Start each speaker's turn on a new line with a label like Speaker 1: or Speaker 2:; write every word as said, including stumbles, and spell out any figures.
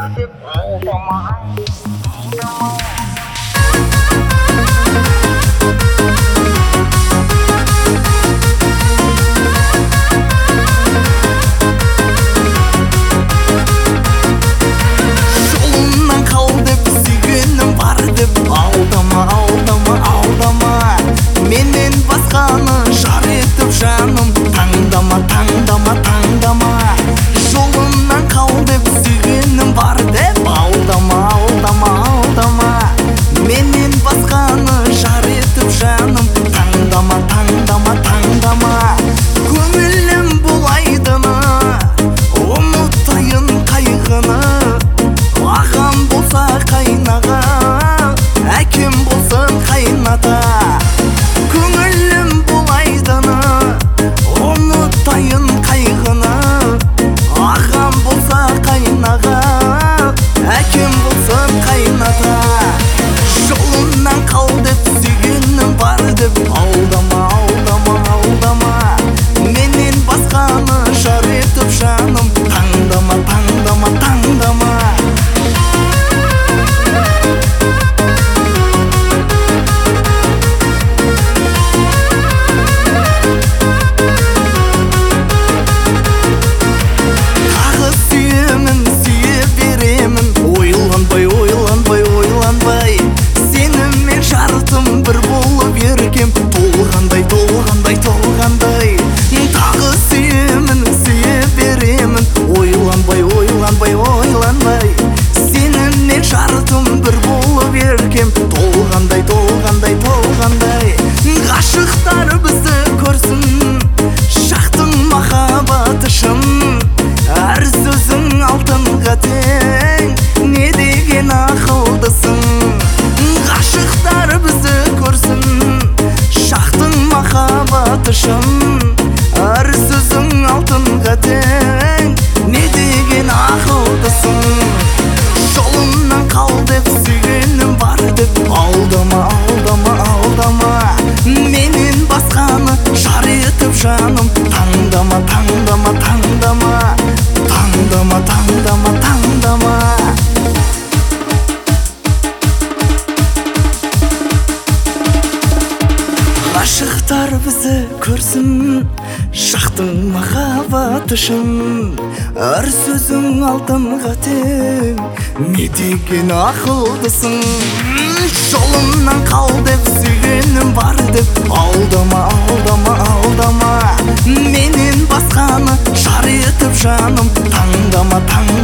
Speaker 1: Жолымнан қал деп сүйгенім бар деп алдама, алдама, алдама. Менен басқаны жар етіп жаным таңдама, таңдама, таңдама. Жолымнан қал деп сүйгенім бар деп алдама, алдама, алдама. Менен басқаны жар етіп жаным таңдама, таңдама, таңдама. Көңілім бұлайдыны ұмытайын қайғыны. Ағам болса қайнаға, әкем болсын қайната. Көңілім бұлайдыны ұмытайын қайғыны. Ағам болса қайнаға, әкем болсын қайната. Жолымнан қал деп сүйгенім бар деп алдама, алдама, алдама. Менен басқаны жар етіп жаным таңдама, таңдама, таңдама. Тағы сүйемін, сүйе беремін, ойланбай, ойланбай, ойланбай. Сенімен жарытым бір болып еркем, толғандай, толғандай, толғандай. Тағы сүйемін, сүйе беремін, ойланбай, ойланбай, ойланбай. Сенімен жарытым бір болып еркем, толғандай, толғандай, толғандай. Ғашықтар бізді көрсін, шақтың махаббаты шын. Әр сөзің алтынға тең, не деген ақылдысың. Ғашықтар бізді көрсін, шақтың махаббаты шын. Әр сөзің алтынға тең, не деген ақылдысың. Жолымнан қал деп сүйгенім бар деп алдама, алдама, алдама. Менен басқаны жар етіп жаным таңдама, таңдама, таңдама. Таңдама, таңдама, таңдама. Ғашықтар бізді көрсін, шақтың махаббаты шын. Әр сөзің алтынға тең, не деген ақылдысың. Жолымнан қал деп сүйгенім бар деп алдама, алдама, алдама. Менен басқаны жар етіп жаным таңдама, таңдама.